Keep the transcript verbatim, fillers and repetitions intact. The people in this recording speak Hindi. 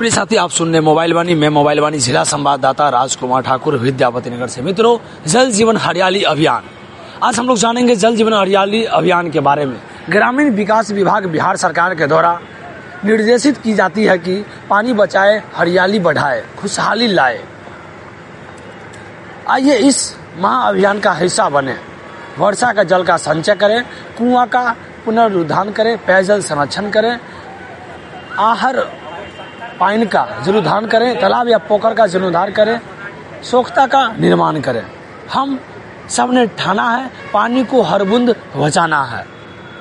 प्रिय साथी, आप सुन रहे मोबाइल वाणी। मैं मोबाइल वाणी जिला संवाददाता राजकुमार ठाकुर विद्यापति नगर से। मित्रों, जल जीवन हरियाली अभियान, आज हम लोग जानेंगे जल जीवन हरियाली अभियान के बारे में। ग्रामीण विकास विभाग बिहार सरकार के द्वारा निर्देशित की जाती है कि पानी बचाए, हरियाली बढ़ाए, खुशहाली लाए। आइए इस महाअभियान का हिस्सा बने। वर्षा का जल का संचय करें, कुआं का पुनरुद्धार करें, पेयजल संरक्षण करें, आहर पानी का जीर्णोद्धार करें, तालाब या पोखर का जीर्णोद्धार करें, स्वच्छता का निर्माण करें। हम सबने ठाना है पानी को हर बूंद बचाना है।